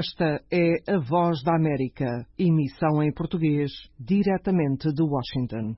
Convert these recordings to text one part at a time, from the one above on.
Esta é a Voz da América, emissão em português, diretamente de Washington.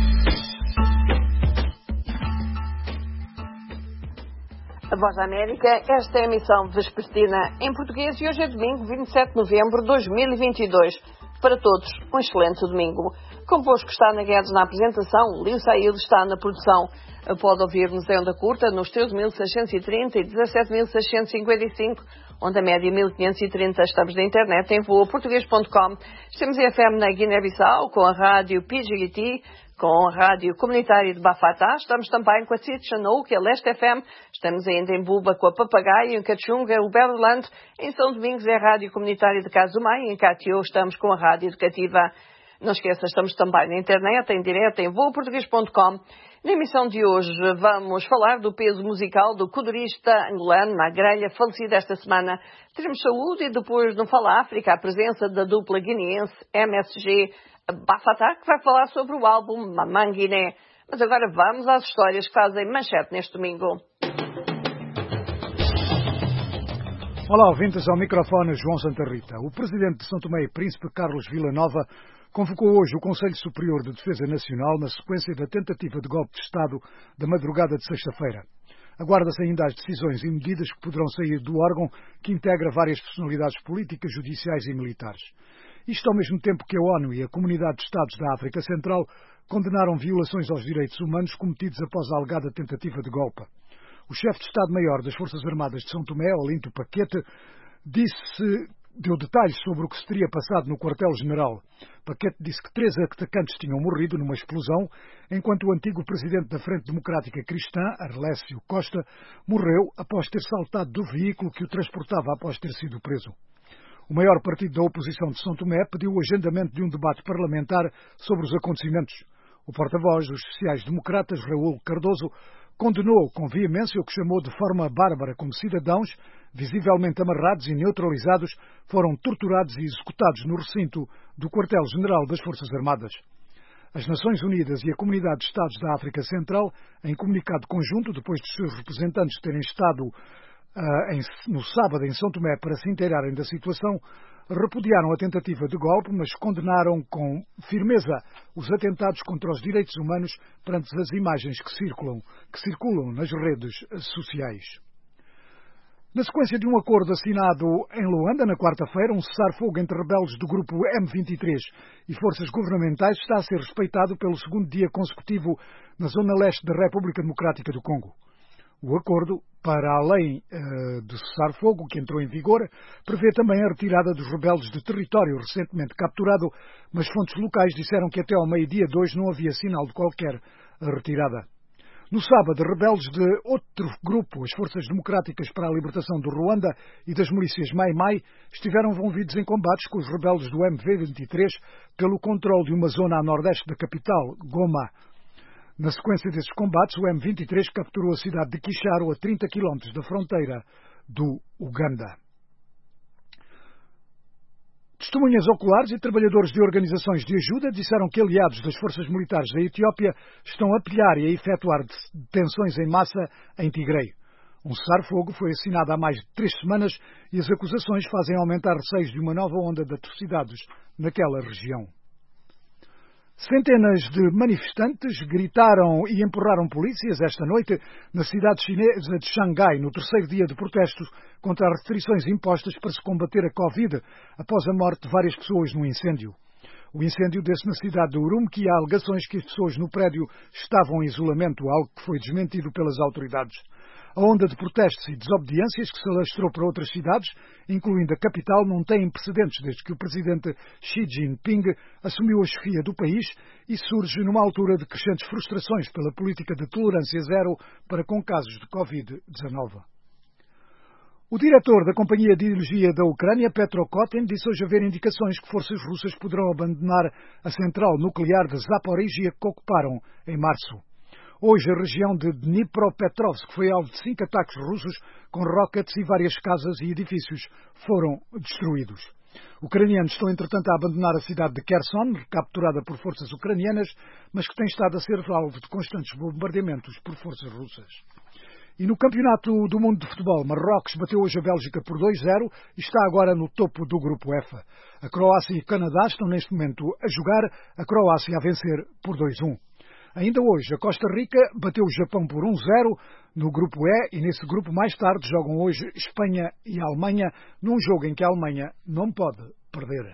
A Voz da América, esta é a emissão vespertina em português e hoje é domingo, 27 de novembro de 2022. Para todos, um excelente domingo. Convosco está Ana Guedes na apresentação, Lio Saíl está na produção. Pode ouvir-nos em onda curta nos 13.630 e 17.655, onde a média 1.530. Estamos na internet em voaportuguês.com. Estamos em FM na Guiné-Bissau, com a rádio PGT, com a rádio comunitária de Bafatá. Estamos também com a Sitchanou, que é Leste FM. Estamos ainda em Buba com a Papagaio, em Cachunga, o Belo Horizonte. Em São Domingos é a rádio comunitária de Casumai. Em Catió estamos com a rádio educativa. Não esqueça, estamos também na internet, em direto, em voaportuguês.com. Na emissão de hoje vamos falar do peso musical do codurista angolano na grelha, falecido esta semana. Teremos saúde e depois no Fala África a presença da dupla guineense MSG Bafatá, que vai falar sobre o álbum Mamã Guiné. Mas agora vamos às histórias que fazem manchete neste domingo. Olá, ouvintes, ao microfone João Santa Rita. O presidente de São Tomé e Príncipe, Carlos Villanova, convocou hoje o Conselho Superior de Defesa Nacional na sequência da tentativa de golpe de Estado da madrugada de sexta-feira. Aguarda-se ainda as decisões e medidas que poderão sair do órgão que integra várias personalidades políticas, judiciais e militares. Isto ao mesmo tempo que a ONU e a Comunidade de Estados da África Central condenaram violações aos direitos humanos cometidos após a alegada tentativa de golpe. O chefe de Estado-Maior das Forças Armadas de São Tomé, Olinto Paquete, deu detalhes sobre o que se teria passado no quartel-general. Paquete disse que 3 atacantes tinham morrido numa explosão, enquanto o antigo presidente da Frente Democrática Cristã, Arlésio Costa, morreu após ter saltado do veículo que o transportava após ter sido preso. O maior partido da oposição de São Tomé pediu o agendamento de um debate parlamentar sobre os acontecimentos. O porta-voz dos sociais-democratas, Raul Cardoso, condenou com veemência o que chamou de forma bárbara como cidadãos, visivelmente amarrados e neutralizados, foram torturados e executados no recinto do quartel-general das Forças Armadas. As Nações Unidas e a Comunidade de Estados da África Central, em comunicado conjunto, depois dos seus representantes terem estado no sábado em São Tomé para se inteirarem da situação, repudiaram a tentativa de golpe, mas condenaram com firmeza os atentados contra os direitos humanos perante as imagens que circulam nas redes sociais. Na sequência de um acordo assinado em Luanda, na quarta-feira, um cessar-fogo entre rebeldes do grupo M23 e forças governamentais está a ser respeitado pelo segundo dia consecutivo na zona leste da República Democrática do Congo. O acordo, para além do cessar-fogo que entrou em vigor, prevê também a retirada dos rebeldes de território recentemente capturado, mas fontes locais disseram que até ao meio-dia de hoje não havia sinal de qualquer retirada. No sábado, rebeldes de outro grupo, as Forças Democráticas para a Libertação do Ruanda e das milícias Mai Mai, estiveram envolvidos em combates com os rebeldes do MV-23 pelo controle de uma zona a nordeste da capital, Goma. Na sequência desses combates, o M23 capturou a cidade de Kisharo, a 30 km da fronteira do Uganda. Testemunhas oculares e trabalhadores de organizações de ajuda disseram que aliados das forças militares da Etiópia estão a pilhar e a efetuar detenções em massa em Tigray. Um cessar-fogo foi assinado há mais de 3 semanas e as acusações fazem aumentar receios de uma nova onda de atrocidades naquela região. Centenas de manifestantes gritaram e empurraram polícias esta noite na cidade chinesa de Xangai, no terceiro dia de protestos contra as restrições impostas para se combater a Covid após a morte de várias pessoas num incêndio. O incêndio deu-se na cidade de Urumqi e há alegações que as pessoas no prédio estavam em isolamento, algo que foi desmentido pelas autoridades. A onda de protestos e desobediências que se alastrou para outras cidades, incluindo a capital, não tem precedentes desde que o presidente Xi Jinping assumiu a chefia do país e surge numa altura de crescentes frustrações pela política de tolerância zero para com casos de Covid-19. O diretor da Companhia de Energia da Ucrânia, Petro Kotin, disse hoje haver indicações que forças russas poderão abandonar a central nuclear de Zaporizhia que ocuparam em março. Hoje, a região de Dnipropetrovsk foi alvo de 5 ataques russos com rockets e várias casas e edifícios foram destruídos. Ucranianos estão, entretanto, a abandonar a cidade de Kherson, recapturada por forças ucranianas, mas que tem estado a ser alvo de constantes bombardeamentos por forças russas. E no Campeonato do Mundo de Futebol, Marrocos bateu hoje a Bélgica por 2-0 e está agora no topo do grupo F. A Croácia e o Canadá estão neste momento a jogar, a Croácia a vencer por 2-1. Ainda hoje, a Costa Rica bateu o Japão por 1-0 no grupo E e nesse grupo mais tarde jogam hoje Espanha e Alemanha num jogo em que a Alemanha não pode perder.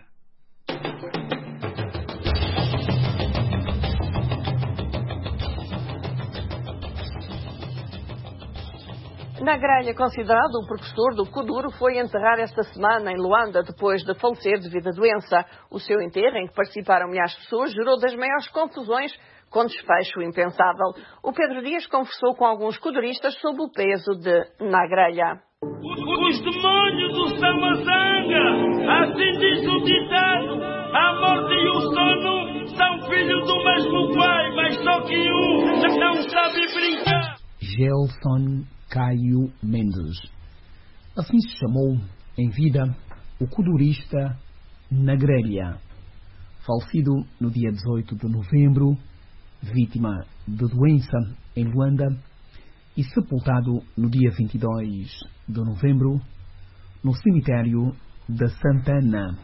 Na grelha, considerado o precursor do Kuduro, foi enterrar esta semana em Luanda, depois de falecer devido à doença. O seu enterro, em que participaram milhares de pessoas, gerou das maiores confusões, com desfecho impensável. O Pedro Dias conversou com alguns kuduristas sobre o peso de Na Grelha. Os demônios do Samazanga, assim diz o ditado, a morte e o sono são filhos do mesmo pai, mas só que um não sabe brincar. Gelson Caio Mendes. Assim se chamou em vida o kudurista Na Grelha, falecido no dia 18 de novembro, vítima de doença em Luanda, e sepultado no dia 22 de novembro no cemitério da Santana.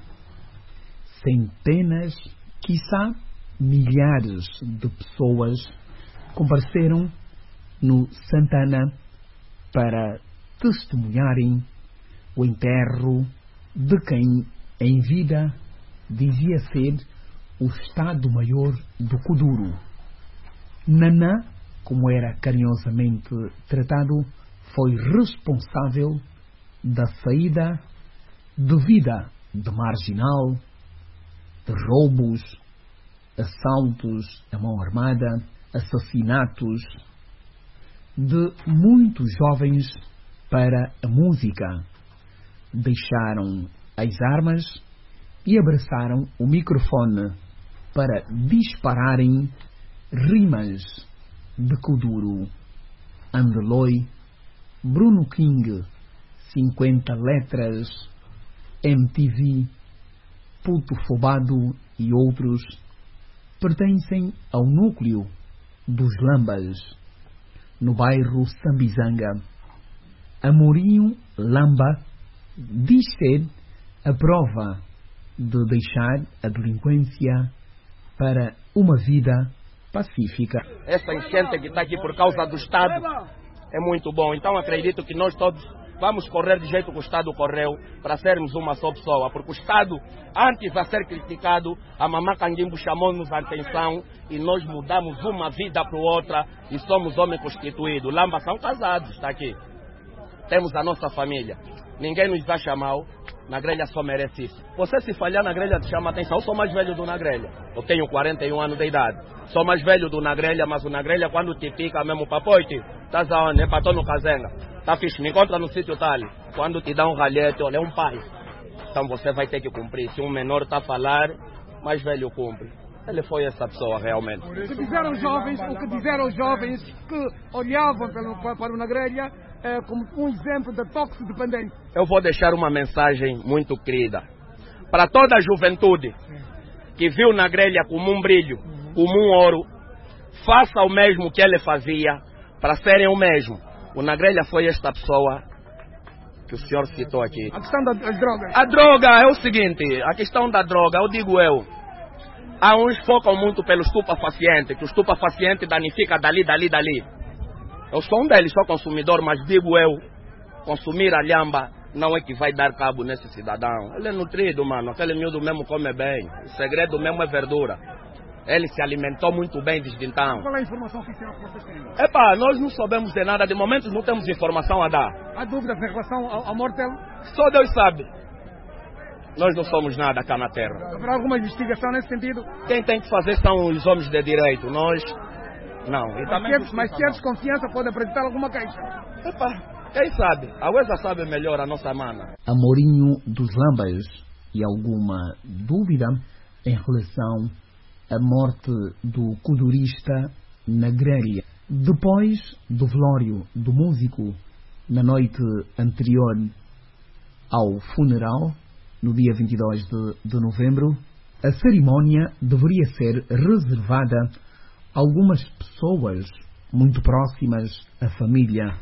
Centenas, quiçá milhares de pessoas compareceram no Santana para testemunharem o enterro de quem em vida dizia ser o Estado-Maior do Kuduro. Naná, como era carinhosamente tratado, foi responsável da saída de vida de marginal, de roubos, assaltos à mão armada, assassinatos de muitos jovens para a música. Deixaram as armas e abraçaram o microfone para dispararem rimas de Kuduro. Andeloi, Bruno King, 50 letras, MTV, Puto Fobado e outros pertencem ao núcleo dos Lambas, no bairro Sambizanga. Amorinho Lamba diz ser a prova de deixar a delinquência para uma vida pacífica. Esta enchente que está aqui por causa do Estado é muito bom. Então acredito que nós todos vamos correr do jeito que o Estado correu para sermos uma só pessoa. Porque o Estado, antes de ser criticado, a Mamã Canguimbo chamou-nos a atenção e nós mudamos uma vida para outra e somos homens constituídos. Lambas são casados, está aqui. Temos a nossa família. Ninguém nos acha mal. Na Grelha só merece isso. Você se falhar na Grelha te chama a atenção. Eu sou mais velho do Na Grelha. Eu tenho 41 anos de idade. Sou mais velho do Na Grelha, mas o Na Grelha quando te pica mesmo papoite, estás aonde? Empatou no Cazenga. Tá fixe, me encontra no sítio tal. Quando te dá um ralhete, olha, é um pai. Então você vai ter que cumprir. Se um menor está a falar, mais velho cumpre. Ele foi essa pessoa realmente. O que dizeram os jovens que olhavam para o Na Grelha como um exemplo de toxicodependente. Eu vou deixar uma mensagem muito querida para toda a juventude que viu Na Grelha como um brilho, como um ouro. Faça o mesmo que ele fazia para serem o mesmo. O Na Grelha foi esta pessoa que o senhor citou aqui. A questão das drogas. A droga é o seguinte, a questão da droga, eu digo eu. Há uns que focam muito pelo estupefaciente, que o estupefaciente danifica dali. Eu sou um deles, sou consumidor, mas digo eu, consumir a lhamba não é que vai dar cabo nesse cidadão. Ele é nutrido, mano, aquele miúdo mesmo come bem. O segredo mesmo é verdura. Ele se alimentou muito bem desde então. Qual é a informação oficial que vocês têm? Epá, nós não soubemos de nada, de momento não temos informação a dar. Há dúvidas em relação à morte dele? Só Deus sabe. Nós não somos nada cá na terra. Haverá alguma investigação nesse sentido? Quem tem que fazer são os homens de direito, nós não. Mas se é desconfiança, pode apresentar alguma queixa? Epá, quem sabe? A UESA sabe melhor a nossa mana. Amorinho dos Lambas e alguma dúvida em relação à morte do kudurista Na Grelha. Depois do velório do músico, na noite anterior ao funeral, no dia 22 de novembro, a cerimónia deveria ser reservada a algumas pessoas muito próximas à família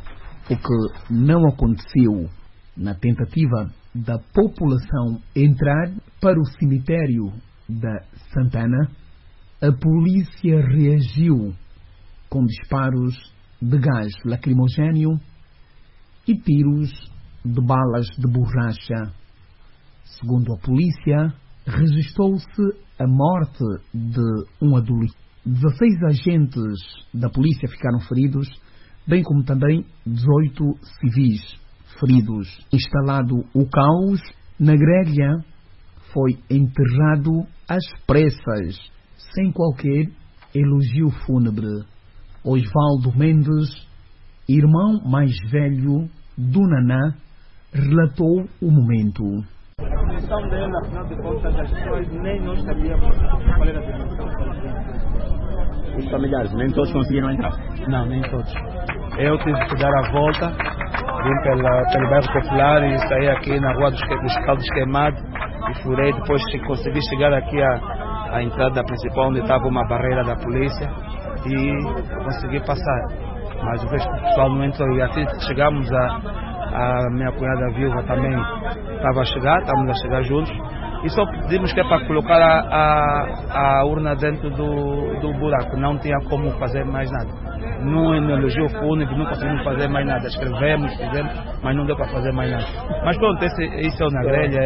o que não aconteceu na tentativa da população entrar para o cemitério da Santana. A polícia reagiu com disparos de gás lacrimogéneo e tiros de balas de borracha. Segundo a polícia, registrou-se a morte de um adolescente. 16 agentes da polícia ficaram feridos, bem como também 18 civis feridos. Instalado o caos, na grelha foi enterrado às pressas, sem qualquer elogio fúnebre. Osvaldo Mendes, irmão mais velho do Naná, relatou o momento. A dimensão dele, afinal de contas, as pessoas nem nós sabíamos qual era a dimensão. Os familiares, nem todos conseguiram entrar? Não, nem todos. Eu tive que dar a volta, vim pelo bairro Popular e saí aqui na rua dos Caldos Queimados e furei, depois consegui chegar aqui à entrada principal onde estava uma barreira da polícia e consegui passar. Mas o resto do pessoal não entrou e assim chegamos a minha cunhada viúva também estávamos a chegar juntos. E só pedimos que é para colocar a urna dentro do buraco. Não tinha como fazer mais nada. No elogio fúnebre não conseguimos fazer mais nada. Escrevemos, fizemos, mas não deu para fazer mais nada. Mas pronto, isso é o Nagrelha,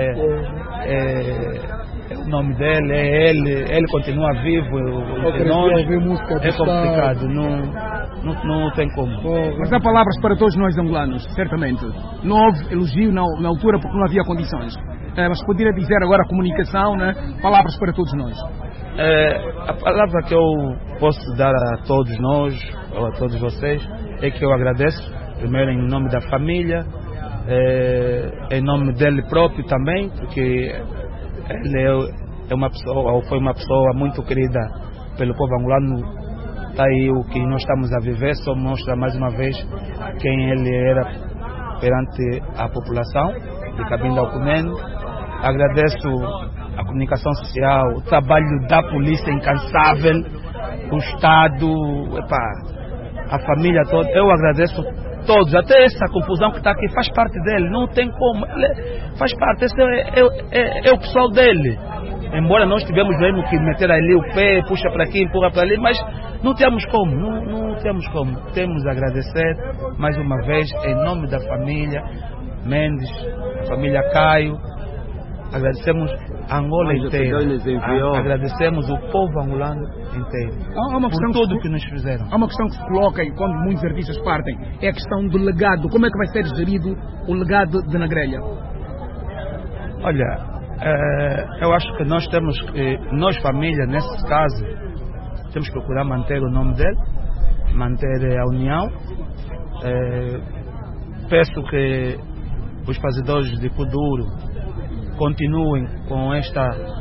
é o nome dele, é ele continua vivo. É complicado, não tem como. Mas há palavras para todos nós angolanos, certamente. Não houve elogio na altura porque não havia condições. Mas poderia dizer agora a comunicação, né? Palavras para todos nós. A palavra que eu posso dar a todos nós, ou a todos vocês, é que eu agradeço, primeiro em nome da família, em nome dele próprio também, porque ele é uma pessoa, ou foi uma pessoa muito querida pelo povo angolano. Está aí o que nós estamos a viver, só mostra mais uma vez quem ele era perante a população de Cabinda ao Cunene. Agradeço a comunicação social, o trabalho da polícia incansável, o Estado, a família toda. Eu agradeço todos, até essa confusão que está aqui faz parte dele, não tem como, faz parte, esse é o pessoal dele. Embora nós tivemos mesmo que meter ali o pé, puxa para aqui, empurra para ali, mas não temos como, não temos como. Temos a agradecer mais uma vez em nome da família Mendes, a família Caio. Agradecemos a Angola inteira, agradecemos o povo angolano inteiro por tudo que nos fizeram. Há uma questão que se coloca quando muitos artistas partem, é a questão do legado. Como é que vai ser gerido o legado de Nagrelha? Olha, eu acho que nós família, nesse caso, temos que procurar manter o nome dele, manter a união. Peço que os fazedores de Kuduro continuem com este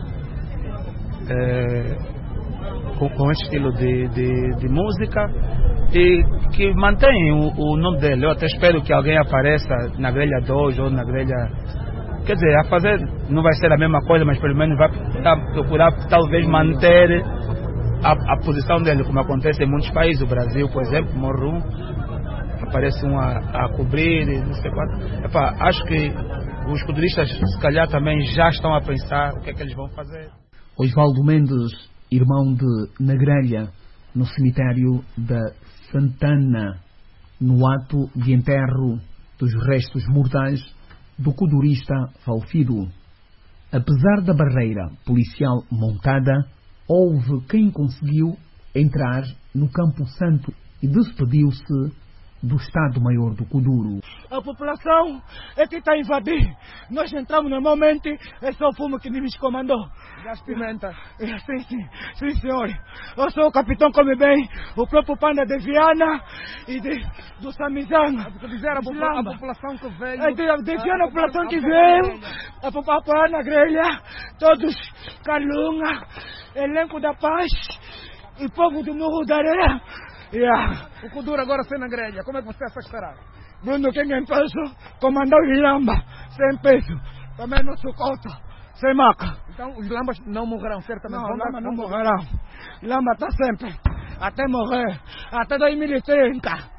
estilo de música e que mantenham o nome dele. Eu até espero que alguém apareça na grelha 2 ou na grelha... Quer dizer, a fazer não vai ser a mesma coisa, mas pelo menos vai procurar talvez manter a posição dele, como acontece em muitos países. O Brasil, por exemplo, morre aparece um a cobrir, não sei quanto. Acho que os kuduristas, se calhar, também já estão a pensar o que é que eles vão fazer. Osvaldo Mendes, irmão de Nagrelha, no cemitério da Santana, no ato de enterro dos restos mortais do kudurista falecido. Apesar da barreira policial montada, houve quem conseguiu entrar no Campo Santo e despediu-se do Estado-Maior do Kuduro. A população é que está a invadir. Nós entramos normalmente, é só o fumo que nos comandou. Gás pimenta. Sim, senhor. Eu sou o capitão Come Bem, o próprio Panda de Viana e do Samizana. A população que veio. De Viana, a população que veio, a apoiar na grelha, todos, Calunga, elenco da paz e povo do Morro da Areia. O Kuduro agora sem na grelha, como é que você estará? Bruno, quem em peso, comandou o Ilamba, sem peso, também no sucota, sem maca. Então os Ilambas não morrerão, certamente? Não, os Ilambas não morrerão. Ilamba está sempre, até morrer, até 2030.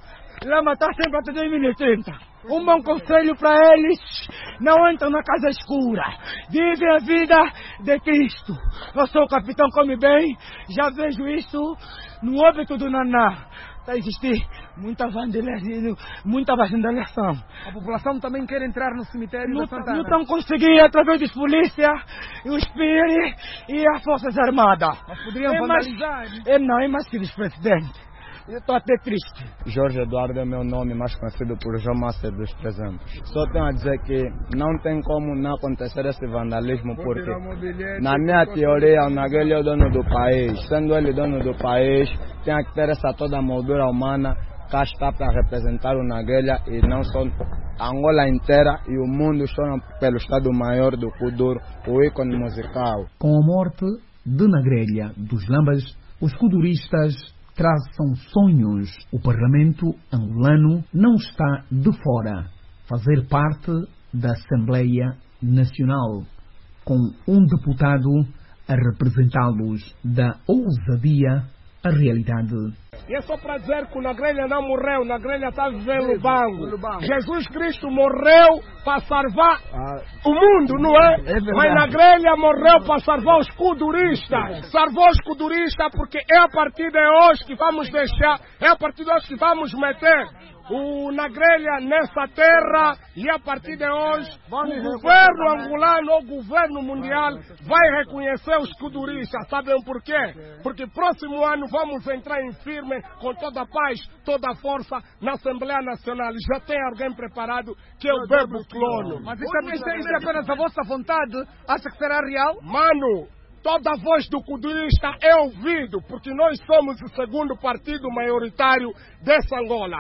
Lama está sempre a 2030. Um bom conselho para eles: não entram na casa escura. Vivem a vida de Cristo. Eu sou o capitão Come Bem, já vejo isso no óbito do Naná. Está a existir muita vandalização, muita vandalização. A população também quer entrar no cemitério da Santana. Não estão conseguindo através dos polícias, os PIR e as Forças Armadas. Mas poderiam vandalizar. Não, é mais que vice-presidente. Eu estou até triste. Jorge Eduardo é meu nome, mais conhecido por João Master dos 300. Só tenho a dizer que não tem como não acontecer esse vandalismo, porque na minha teoria o Naguilha é o dono do país. Sendo ele dono do país, tem que ter essa toda moldura humana. Cá está para representar o Naguilha e não só a Angola inteira e o mundo choram pelo Estado-Maior do Kuduro, o ícone musical. Com a morte de Nagrelha dos Lambas, os kuduristas traçam sonhos. O Parlamento angolano não está de fora. Fazer parte da Assembleia Nacional, com um deputado a representá-los da ousadia à realidade. E é só para dizer que o Nagrelha não morreu, o Nagrelha está vivendo no banco. Jesus Cristo morreu para salvar o mundo, não é? Mas Nagrelha morreu para salvar os kuduristas. Salvou os kuduristas porque é a partir de hoje que vamos deixar, é a partir de hoje que vamos meter o Nagrelha nessa terra, e a partir de hoje o governo angolano, o governo mundial vai reconhecer os kuduristas. Sabem por quê? Porque próximo ano vamos entrar em firme com toda a paz, toda a força na Assembleia Nacional. Já tem alguém preparado, que é o Bebo Clono. Mas isso é apenas a vossa vontade? Acha que será real? Mano, toda a voz do kudurista é ouvido, porque nós somos o segundo partido maioritário dessa Angola.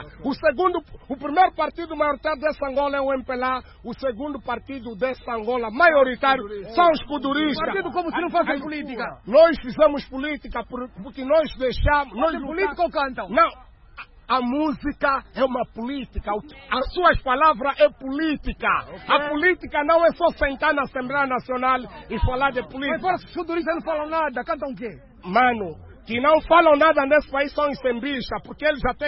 O primeiro partido maioritário dessa Angola é o MPLA, o segundo partido dessa Angola maioritário são os kuduristas. Partido como se não fosse política. Nós fizemos política porque nós deixamos... Nós política ou cantam? Não. A música é uma política, as suas palavras é política. Okay. A política não é só sentar na Assembleia Nacional e falar de política. Mas os kuduristas não falam nada, cantam o quê? Mano, que não falam nada nesse país são sambistas, porque eles até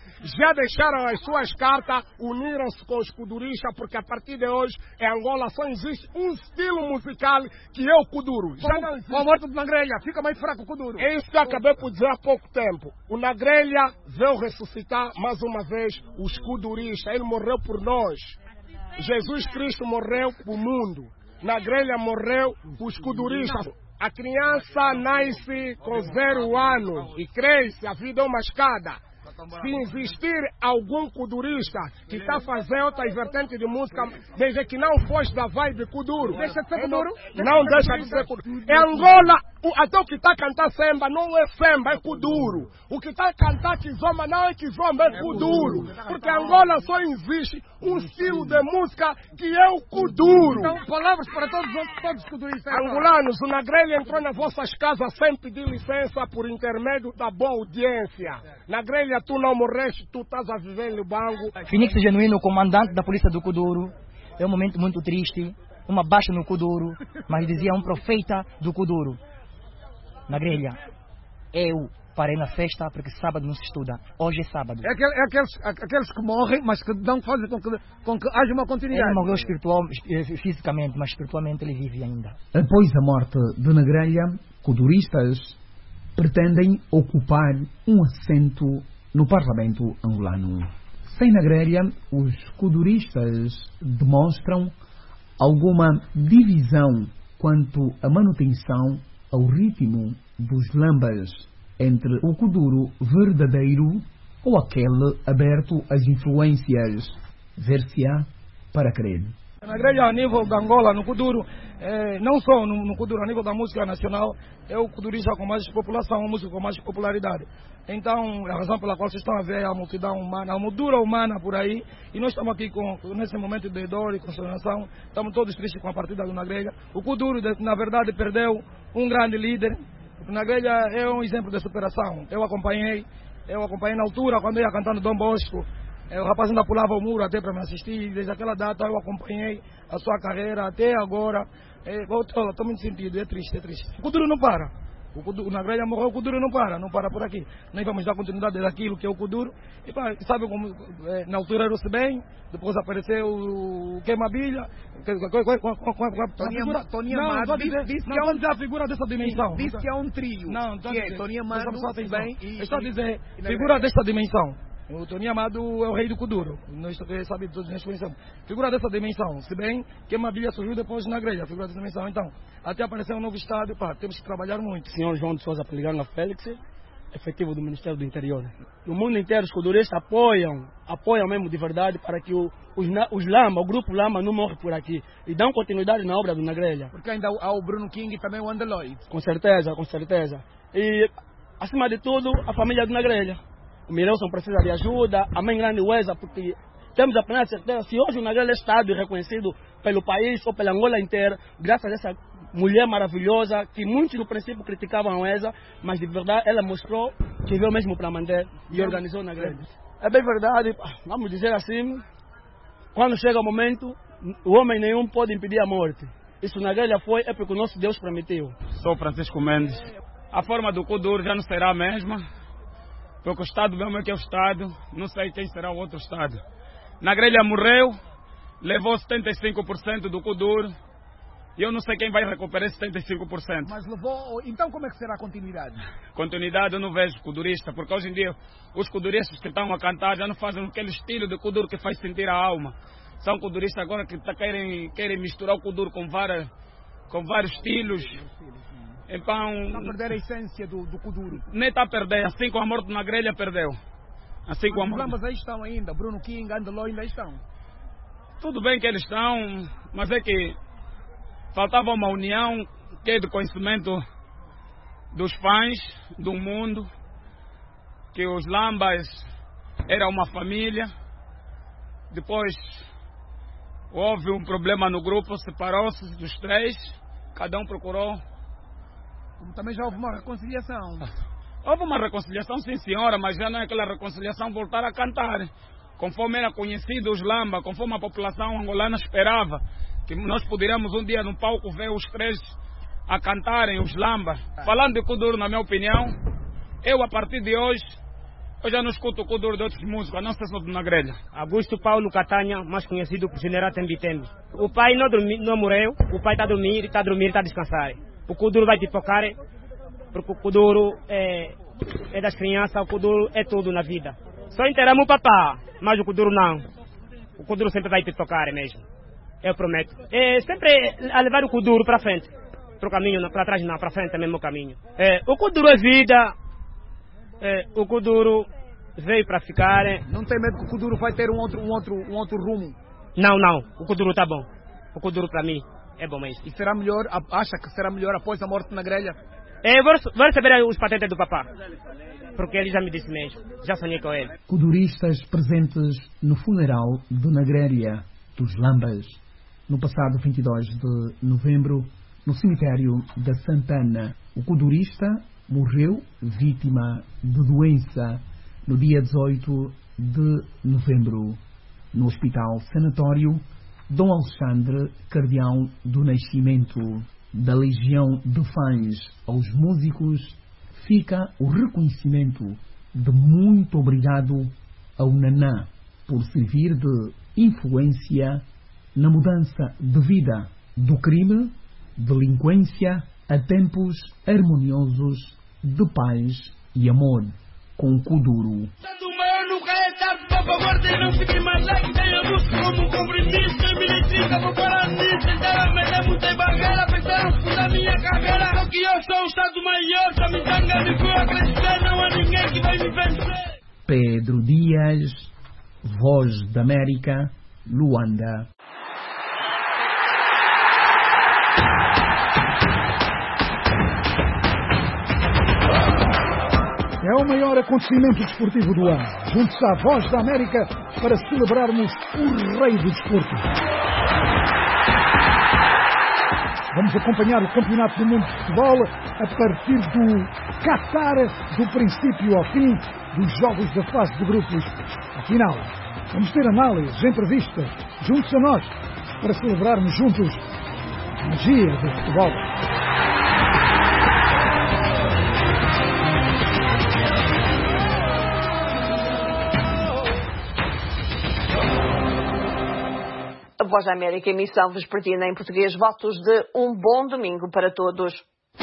já deixaram as suas cartas, uniram-se com os kuduristas, porque a partir de hoje em Angola só existe um estilo musical que é o kuduro. Com a morte do Nagrelha, fica mais fraco o kuduro. É isso que eu acabei por dizer há pouco tempo. O Nagrelha veio ressuscitar mais uma vez os kuduristas. Ele morreu por nós. Jesus Cristo morreu para o mundo. Nagrelha morreu para os kuduristas. A criança nasce com 0 anos e cresce, a vida é uma escada. Se existir algum kudurista que está fazendo outra vertente de música, desde que não foge da vibe kuduro. Deixa de ser kuduro? Não deixa de ser kuduro. Em Angola, até o que está a cantar samba não é samba, é kuduro. O que está a cantar kizomba não é kizomba, é kuduro. Porque em Angola só existe um estilo de música que é o kuduro. Então, palavras para todos os kuduristas. Angolanos, o Nagrelha entrou nas vossas casas sem pedir licença por intermédio da boa audiência. Nagrelha, tu não morreste, tu estás a viver em Lubango. Fenix Genuíno, comandante da polícia do Kuduro. É um momento muito triste, uma baixa no Kuduro, mas dizia um profeta do Kuduro. Nagrelha, eu parei na festa porque sábado não se estuda. Hoje é sábado. É aqueles que morrem, mas que não fazem com que haja uma continuidade. Ele morreu fisicamente, mas espiritualmente ele vive ainda. Após a morte de Nagrelha, kuduristas pretendem ocupar um assento no Parlamento angolano. Sem Nagrelha, os kuduristas demonstram alguma divisão quanto à manutenção ao ritmo dos lambas entre o kuduro verdadeiro ou aquele aberto às influências. Ver-se-á para crer. Nagrelha, a nível da Angola, no kuduro, não só no kuduro, a nível da música nacional, é o kudurista com mais população, a música com mais popularidade. Então, a razão pela qual vocês estão a ver a multidão humana, a moldura humana por aí, e nós estamos aqui nesse momento de dor e consternação, estamos todos tristes com a partida do Nagrelha. O kuduro, na verdade, perdeu um grande líder. O Nagrelha é um exemplo de superação. Eu acompanhei na altura, quando eu ia cantando Dom Bosco. O rapaz ainda pulava o muro até para me assistir. Desde aquela data eu acompanhei a sua carreira até agora. Estou muito sentido, é triste. O kuduro não para. O Nagrelha morreu, o Kuduro não para por aqui. Nós vamos dar continuidade daquilo que é o Kuduro. E pá, sabe como na altura era o Sebem, depois apareceu o Queimabilha. Tony Amado disse que não dizer a figura dessa dimensão. Disse que é um trio. Não, que é Tony Amado, Sebem e... Estou a dizer, figura dessa dimensão. O Tony Amado é o rei do Kuduro. Nós sabemos, todos nós conhecemos. Figura dessa dimensão. Se bem que uma bilha surgiu depois na Grelha, figura dessa dimensão. Então, até aparecer um novo estádio, pá, temos que trabalhar muito. Senhor João de Sousa Peliganga Félix, efetivo do Ministério do Interior. No mundo inteiro, os kuduristas apoiam mesmo de verdade para que os Lamba, o grupo Lamba, não morre por aqui. E dão continuidade na obra do Nagrelha. Porque ainda há o Bruno King e também o Andaloid. Com certeza, com certeza. E, acima de tudo, a família do Nagrelha. O Mileuson precisa de ajuda, a mãe grande Uesa, porque temos a plena certeza, se hoje o Nagrelha é Estado reconhecido pelo país ou pela Angola inteira, graças a essa mulher maravilhosa, que muitos no princípio criticavam a Uesa, mas de verdade ela mostrou que veio mesmo para manter e organizou o Nagrelha. É bem verdade, vamos dizer assim, quando chega o momento, o homem nenhum pode impedir a morte. Isso o Nagrelha foi, é porque o nosso Deus permitiu. Sou Francisco Mendes. A forma do Kuduro já não será a mesma. Porque o Estado mesmo é que é o Estado, não sei quem será o outro Estado. Nagrelha morreu, levou 75% do Kuduro, e eu não sei quem vai recuperar esse 75%. Mas levou, então como é que será a continuidade? Continuidade eu não vejo kudurista, porque hoje em dia os kuduristas que estão a cantar já não fazem aquele estilo de Kuduro que faz sentir a alma. São kuduristas agora que querem misturar o Kuduro com vários estilos. Então, está a perder a essência do Kuduro. Nem está a perder, assim como a morte na Grelha perdeu. Assim como os Lambas aí estão ainda, Bruno King, Andaló ainda estão. Tudo bem que eles estão, mas é que faltava uma união que é do conhecimento dos fãs do mundo, que os Lambas eram uma família, depois houve um problema no grupo, separou-se dos três, cada um procurou. Também já houve uma reconciliação. Houve uma reconciliação, sim senhora, mas já não é aquela reconciliação voltar a cantar. Conforme era conhecido os Lamba, conforme a população angolana esperava, que nós poderíamos um dia no palco ver os três a cantarem os Lamba. Falando de Kuduro, na minha opinião, eu a partir de hoje, eu já não escuto o Kuduro de outros músicos, a não ser só do Nagrelha. Augusto Paulo Catanha, mais conhecido por General Tembitembi. O pai não morreu, o pai está a dormir, está a descansar. O Kuduro vai pipocar, porque o Kuduro é das crianças, o Kuduro é tudo na vida. Só enterramos o papá, mas o Kuduro não. O Kuduro sempre vai pipocar mesmo, eu prometo. Sempre a levar o Kuduro para frente, para o caminho, para trás não, para frente é mesmo o caminho. O Kuduro é vida, o Kuduro veio para ficar. Não tem medo que o Kuduro vai ter um outro rumo? Não, o Kuduro tá bom. O Kuduro para mim é bom mesmo. E será melhor, acha que será melhor após a morte na Grelha? Vou receber os patentes do papá, porque ele já me disse mesmo, já sonhei com ele. Kuduristas presentes no funeral de Nagrelha dos Lambas, no passado 22 de novembro, no cemitério da Santana. O kudurista morreu vítima de doença no dia 18 de novembro, no Hospital Sanatório Dom Alexandre Cardeal do Nascimento. Da legião de fãs aos músicos, fica o reconhecimento de muito obrigado ao Naná por servir de influência na mudança de vida do crime, delinquência, a tempos harmoniosos de paz e amor, com o Kuduro. Por favor, de não pedir mais like, tenha busco como um compromisso. Eu me identifico, vou parar nisso. Sinceramente, é muita barreira. Pensaram por a minha carreira. Só que eu sou o Estado Maior. Só me tanga de fui acreditar. Não há ninguém que vai me vencer. Pedro Dias, Voz da América, Luanda. É o maior acontecimento desportivo do ano. Junte-se à Voz da América para celebrarmos o rei do desporto. Vamos acompanhar o Campeonato do Mundo de Futebol a partir do Qatar, do princípio ao fim, dos jogos da fase de grupos. Afinal, vamos ter análises, entrevistas. Junte-se a nós para celebrarmos juntos a magia do futebol. A Voz da América, emissão vespertina em português, votos de um bom domingo para todos.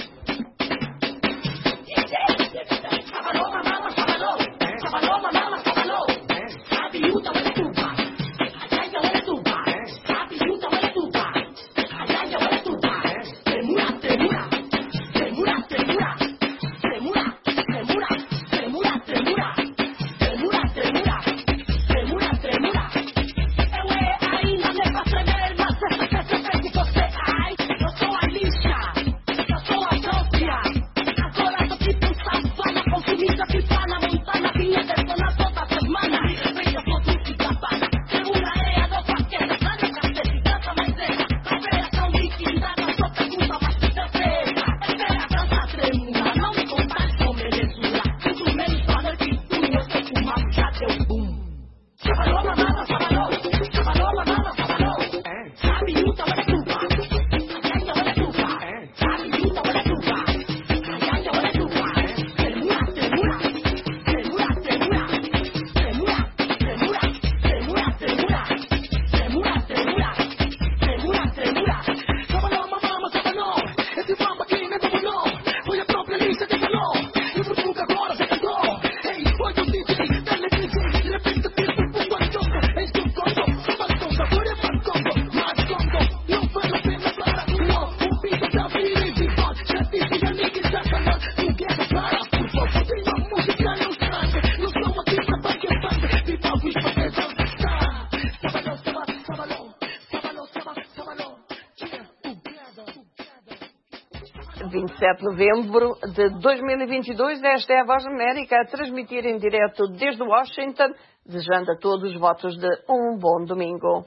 De novembro de 2022, esta é a Voz da América a transmitir em direto desde Washington, desejando a todos votos de um bom domingo.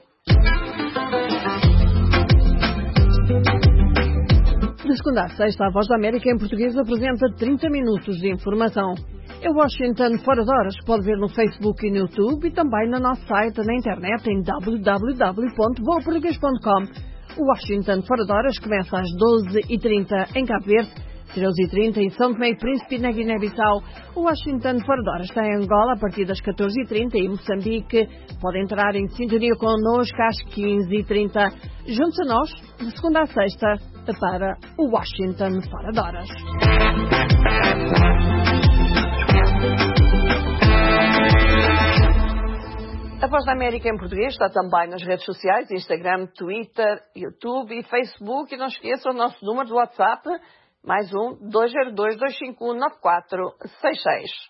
De segunda a sexta, a Voz da América em português apresenta 30 minutos de informação. É Washington fora de horas, que pode ver no Facebook e no YouTube e também no nosso site na internet em www.voaportugues.com. O Washington fora de horas começa às 12h30 em Cabo Verde, 13h30 em São Tomé e Príncipe na Guiné-Bissau. O Washington fora de horas está em Angola a partir das 14h30 e Moçambique. Pode entrar em sintonia connosco às 15h30. Juntos a nós, de segunda a sexta, para o Washington fora de horas. A Voz da América em português está também nas redes sociais, Instagram, Twitter, YouTube e Facebook. E não esqueça o nosso número de WhatsApp, mais 202-251-9466.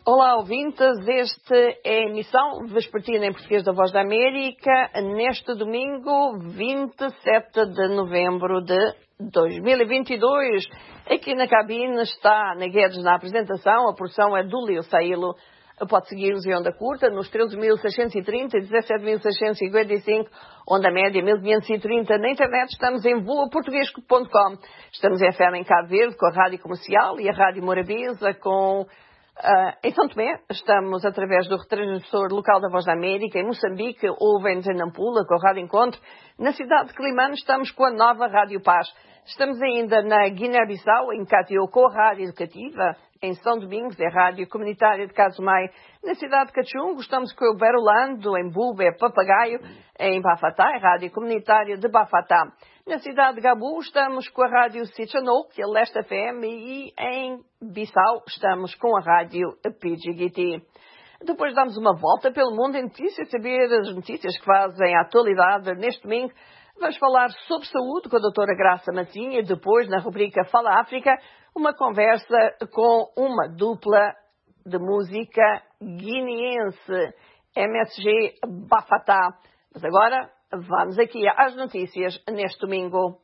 Olá, ouvintes. Este é a emissão vespertina em português da Voz da América, neste domingo, 27 de novembro de 2022. Aqui na cabine está na Guedes na apresentação, a produção é do Leo Sailo. Pode seguir-nos em onda curta nos 13.630 e 17.655, onda média 1.530. Na internet estamos em voaportuguês.com. Estamos em FM em Cabo Verde com a Rádio Comercial e a Rádio Morabeza com... em São Tomé, estamos através do retransmissor local da Voz da América. Em Moçambique, ouvem-nos em Nampula com a Rádio Encontro. Na cidade de Climane estamos com a nova Rádio Paz. Estamos ainda na Guiné-Bissau, em Catió, com a Rádio Educativa. Em São Domingos, é a Rádio Comunitária de Casumai. Na cidade de Cachungo, estamos com o Berolando, em Bube, é Papagaio. Em Bafatá, é a Rádio Comunitária de Bafatá. Na cidade de Gabu, estamos com a Rádio Sichanou, que é Leste FM. E em Bissau, estamos com a Rádio PGGT. Depois damos uma volta pelo mundo em notícias, saber as notícias que fazem a atualidade neste domingo. Vamos falar sobre saúde com a doutora Graça Matinha e depois, na rubrica Fala África, uma conversa com uma dupla de música guineense, MSG Bafatá. Mas agora, vamos aqui às notícias neste domingo.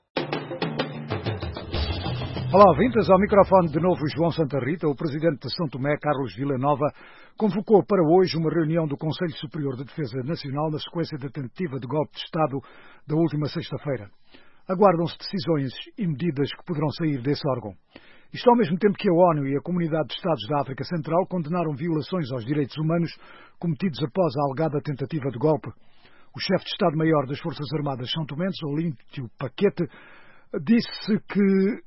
Olá, ouvintes, ao microfone de novo João Santa Rita. O presidente de São Tomé, Carlos Villanova, convocou para hoje uma reunião do Conselho Superior de Defesa Nacional na sequência da tentativa de golpe de Estado da última sexta-feira. Aguardam-se decisões e medidas que poderão sair desse órgão. Isto ao mesmo tempo que a ONU e a Comunidade de Estados da África Central condenaram violações aos direitos humanos cometidos após a alegada tentativa de golpe. O chefe de Estado-Maior das Forças Armadas São Tomenses, Olímpio Paquete, disse que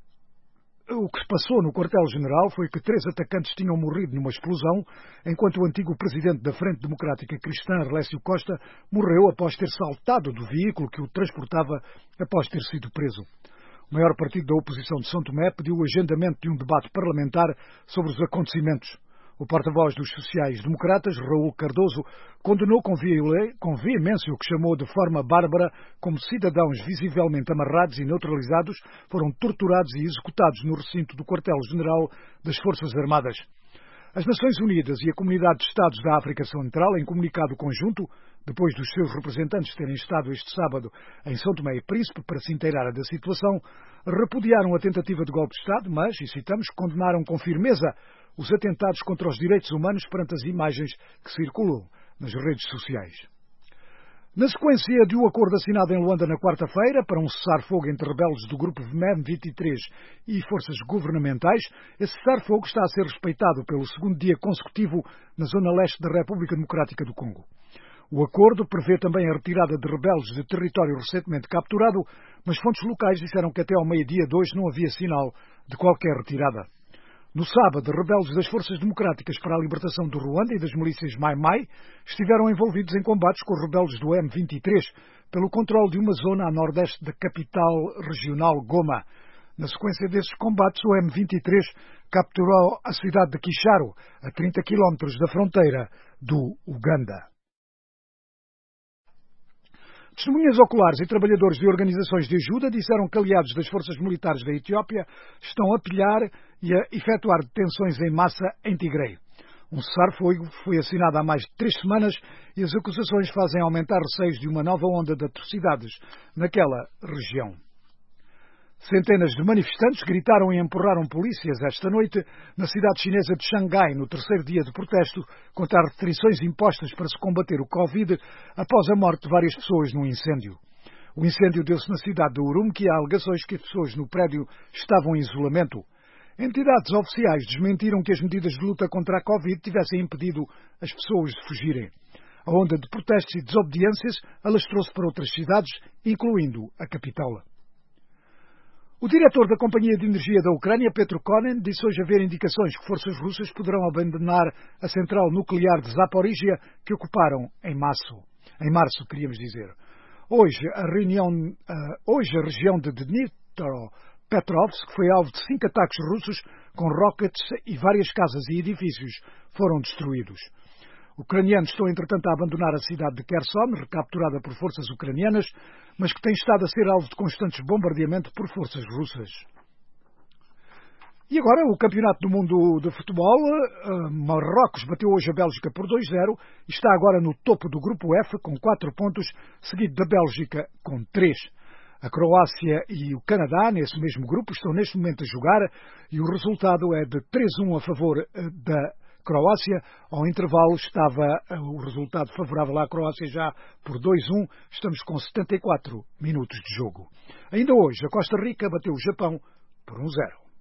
o que se passou no quartel-general foi que 3 atacantes tinham morrido numa explosão, enquanto o antigo presidente da Frente Democrática Cristã, Arlésio Costa, morreu após ter saltado do veículo que o transportava após ter sido preso. O maior partido da oposição de São Tomé pediu o agendamento de um debate parlamentar sobre os acontecimentos. O porta-voz dos sociais-democratas, Raul Cardoso, condenou com veemência o que chamou de forma bárbara como cidadãos visivelmente amarrados e neutralizados foram torturados e executados no recinto do quartel-general das Forças Armadas. As Nações Unidas e a Comunidade de Estados da África Central, em comunicado conjunto, depois dos seus representantes terem estado este sábado em São Tomé e Príncipe para se inteirar da situação, repudiaram a tentativa de golpe de Estado, mas, e citamos, condenaram com firmeza os atentados contra os direitos humanos perante as imagens que circulam nas redes sociais. Na sequência de um acordo assinado em Luanda na quarta-feira para um cessar-fogo entre rebeldes do grupo M23 e forças governamentais, esse cessar-fogo está a ser respeitado pelo segundo dia consecutivo na zona leste da República Democrática do Congo. O acordo prevê também a retirada de rebeldes de território recentemente capturado, mas fontes locais disseram que até ao meio-dia de hoje não havia sinal de qualquer retirada. No sábado, rebeldes das Forças Democráticas para a Libertação do Ruanda e das milícias Mai-Mai estiveram envolvidos em combates com os rebeldes do M23 pelo controle de uma zona a nordeste da capital regional Goma. Na sequência desses combates, o M23 capturou a cidade de Kisharo, a 30 quilómetros da fronteira do Uganda. Testemunhas oculares e trabalhadores de organizações de ajuda disseram que aliados das forças militares da Etiópia estão a pilhar e a efetuar detenções em massa em Tigray. Um cessar-fogo foi assinado há mais de 3 semanas e as acusações fazem aumentar receios de uma nova onda de atrocidades naquela região. Centenas de manifestantes gritaram e empurraram polícias esta noite na cidade chinesa de Xangai, no terceiro dia de protesto contra as restrições impostas para se combater o Covid após a morte de várias pessoas num incêndio. O incêndio deu-se na cidade de Urumqi e há alegações que as pessoas no prédio estavam em isolamento. Entidades oficiais desmentiram que as medidas de luta contra a Covid tivessem impedido as pessoas de fugirem. A onda de protestos e desobediências alastrou-se para outras cidades, incluindo a capital. O diretor da Companhia de Energia da Ucrânia, Petro Konen, disse hoje haver indicações que forças russas poderão abandonar a central nuclear de Zaporizhia que ocuparam em março, queríamos dizer. Hoje a região de Dnipropetrovsk foi alvo de 5 ataques russos com rockets e várias casas e edifícios foram destruídos. Ucranianos estão, entretanto, a abandonar a cidade de Kherson, recapturada por forças ucranianas, mas que tem estado a ser alvo de constantes bombardeamentos por forças russas. E agora o Campeonato do Mundo de Futebol. Marrocos bateu hoje a Bélgica por 2-0 e está agora no topo do grupo F com 4 pontos, seguido da Bélgica com 3. A Croácia e o Canadá, nesse mesmo grupo, estão neste momento a jogar e o resultado é de 3-1 a favor da Croácia. Ao intervalo estava o resultado favorável à Croácia já por 2-1. Estamos com 74 minutos de jogo. Ainda hoje, a Costa Rica bateu o Japão por 1-0.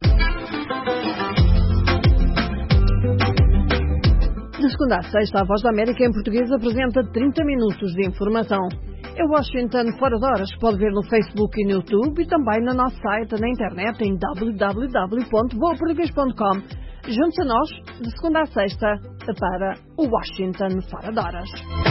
De segunda a sexta, a Voz da América em português apresenta 30 minutos de informação. É Washington fora de horas, pode ver no Facebook e no YouTube e também no nosso site na internet em www.boaportugues.com. Junte-se a nós, de segunda a sexta, para o Washington fora de horas.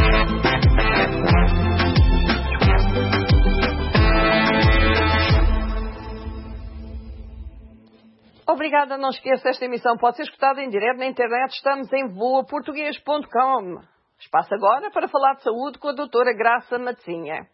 Obrigada, não esqueça, esta emissão pode ser escutada em direto na internet, estamos em voaportugues.com. Espaço agora para falar de saúde com a doutora Graça Matezinha.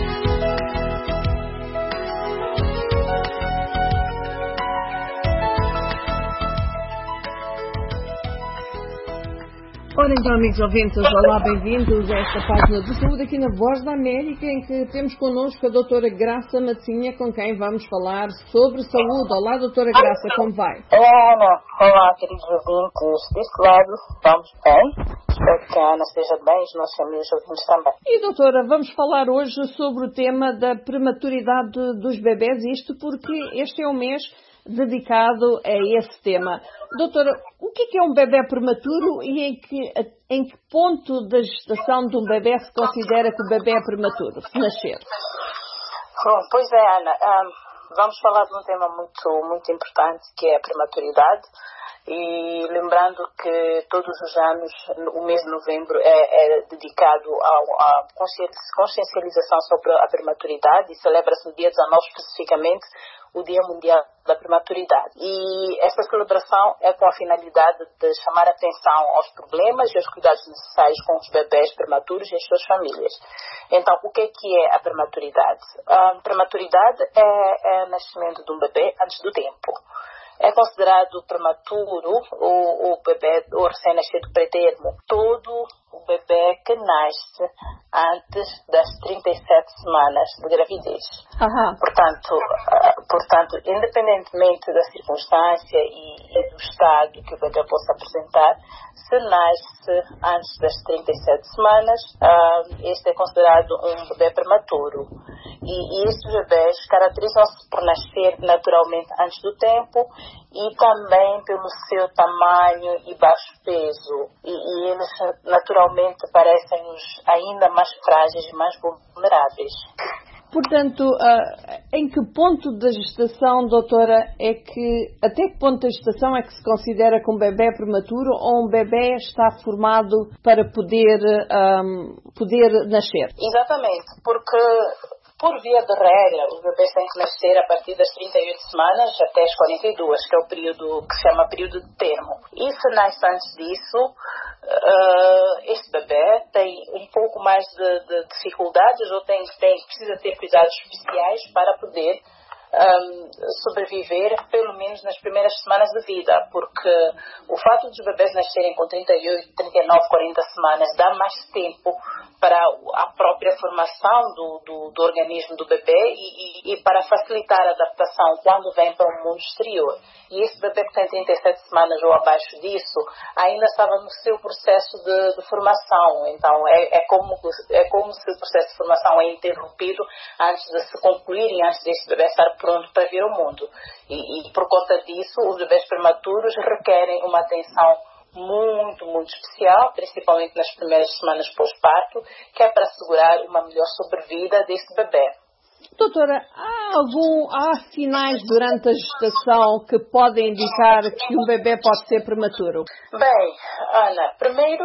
Ora então, amigos ouvintes, olá, bem-vindos a esta página de saúde aqui na Voz da América, em que temos connosco a doutora Graça Matezinha, com quem vamos falar sobre saúde. Olá, doutora Graça, como vai? Olá, Ana. Olá, queridos ouvintes deste lado. Vamos bem? Espero que a Ana esteja bem, os nossos amigos ouvintes também. E, doutora, vamos falar hoje sobre o tema da prematuridade dos bebés, isto porque este é um mês dedicado a esse tema. Doutora, o que é um bebé prematuro e em que ponto da gestação de um bebé se considera que o bebé é prematuro, se nascer? Pois é, Ana. Vamos falar de um tema muito importante, que é a prematuridade. E lembrando que todos os anos, o mês de novembro é dedicado à consciencialização sobre a prematuridade e celebra-se no dia 19 especificamente o Dia Mundial da Prematuridade. E esta celebração é com a finalidade de chamar a atenção aos problemas e aos cuidados necessários com os bebés prematuros e as suas famílias. Então, o que é a prematuridade? A prematuridade é o nascimento de um bebê antes do tempo. É considerado prematuro o bebê, o recém-nascido pretermo, todo o bebê que nasce antes das 37 semanas de gravidez. Portanto, independentemente da circunstância e do estado que o bebê possa apresentar, se nasce antes das 37 semanas, este é considerado um bebê prematuro. E estes bebés caracterizam-se por nascer naturalmente antes do tempo e também pelo seu tamanho e baixo peso. E eles naturalmente parecem-nos ainda mais frágeis e mais vulneráveis. Portanto, em que ponto da gestação, doutora, até que ponto da gestação é que se considera que um bebê é prematuro ou um bebê está formado para poder nascer? Exatamente, porque por via de regra, os bebês têm que nascer a partir das 38 semanas até as 42, que é o período que se chama período de termo. E se nasce antes disso, este bebê tem um pouco mais de dificuldades ou precisa ter cuidados especiais para poder sobreviver pelo menos nas primeiras semanas de vida, porque o fato dos bebês nascerem com 38, 39, 40 semanas dá mais tempo para a própria formação do organismo do bebê e para facilitar a adaptação quando vem para o mundo exterior. E esse bebê que tem 37 semanas ou abaixo disso ainda estava no seu processo de formação. Então é como se o processo de formação é interrompido antes de se concluir e antes deste bebê estar pronto para vir ao mundo. E por conta disso, os bebês prematuros requerem uma atenção muito, muito especial, principalmente nas primeiras semanas pós-parto, que é para assegurar uma melhor sobrevida deste bebê. Doutora, há sinais durante a gestação que podem indicar que um bebê pode ser prematuro? Bem, Ana, primeiro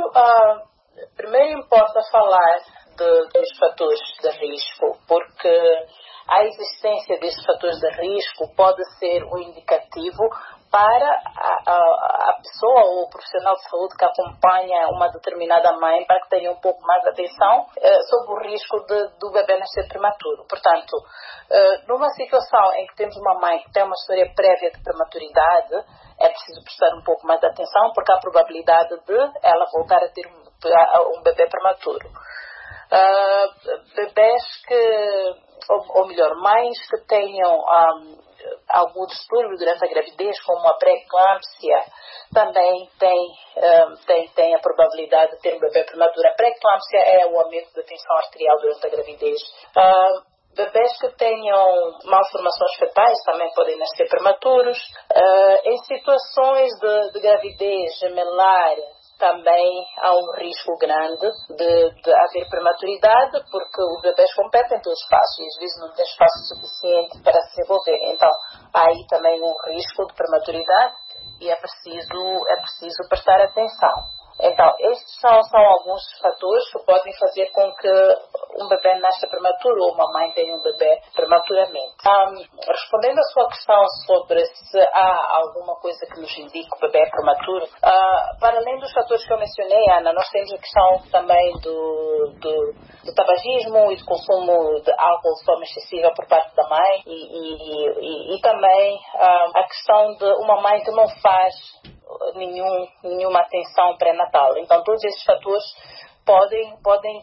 importa falar dos fatores de risco, porque a existência destes fatores de risco pode ser um indicativo para a pessoa ou o profissional de saúde que acompanha uma determinada mãe, para que tenha um pouco mais de atenção sobre o risco do bebê nascer prematuro. Portanto, numa situação em que temos uma mãe que tem uma história prévia de prematuridade, é preciso prestar um pouco mais de atenção, porque há a probabilidade de ela voltar a ter um bebê prematuro. Bebés ou melhor, mães que tenham algum distúrbio durante a gravidez, como a pré-eclâmpsia, também tem a probabilidade de ter um bebê prematuro. A pré-eclâmpsia é o aumento da tensão arterial durante a gravidez. Bebés que tenham malformações fetais também podem nascer prematuros. Em situações de gravidez gemelar, também há um risco grande de haver prematuridade, porque os bebés competem pelo espaço e às vezes não tem espaço suficiente para se desenvolver. Então, há aí também um risco de prematuridade e é preciso prestar atenção. Então, estes são alguns fatores que podem fazer com que um bebê nasça prematuro ou uma mãe tenha um bebê prematuramente. Respondendo à sua questão sobre se há alguma coisa que nos indique que o bebê é prematuro, para além dos fatores que eu mencionei, Ana, nós temos a questão também do tabagismo e do consumo de álcool de forma excessiva por parte da mãe e também a questão de uma mãe que não faz nenhuma atenção pré-natal. Então, todos esses fatores podem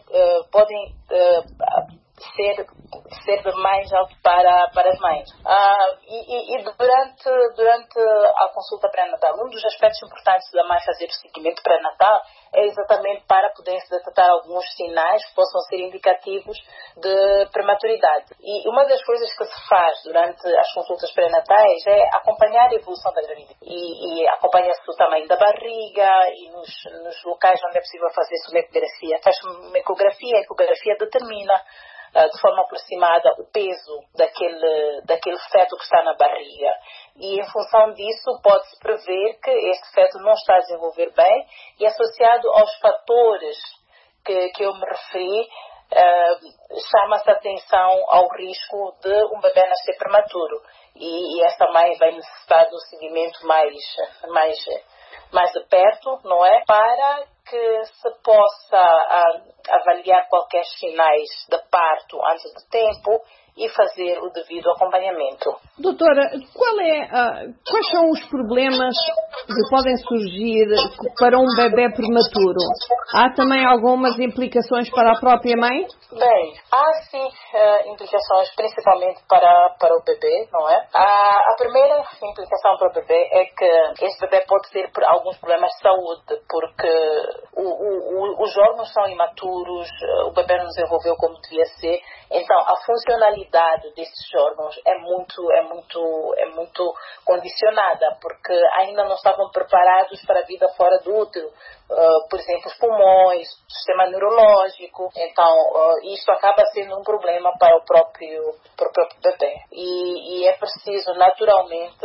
ser mais alto para as mães. E durante a consulta pré-natal, um dos aspectos importantes da mãe fazer o seguimento pré-natal é exatamente para poder detectar alguns sinais que possam ser indicativos de prematuridade. E uma das coisas que se faz durante as consultas pré-natais é acompanhar a evolução da gravidez. E acompanha-se o tamanho da barriga e nos locais onde é possível fazer sonografia. Faz-se uma ecografia, a ecografia determina de forma aproximada o peso daquele feto que está na barriga. E em função disso pode-se prever que este feto não está a desenvolver bem e associado aos fatores que eu me referi, chama-se atenção ao risco de um bebê nascer prematuro. E esta mãe vai necessitar de um seguimento mais de perto, não é? Para que se possa avaliar qualquer sinais de parto antes do tempo e fazer o devido acompanhamento. Doutora, quais são os problemas que podem surgir para um bebê prematuro? Há também algumas implicações para a própria mãe? Bem, há sim implicações principalmente para o bebê, não é? A primeira implicação para o bebê é que este bebê pode ter alguns problemas de saúde, porque os órgãos são imaturos, o bebê não desenvolveu como devia ser, então a funcionalidade destes órgãos é muito condicionada, porque ainda não estavam preparados para a vida fora do útero. Por exemplo, os pulmões, o sistema neurológico. Então, isto acaba sendo um problema para o próprio bebê. E é preciso naturalmente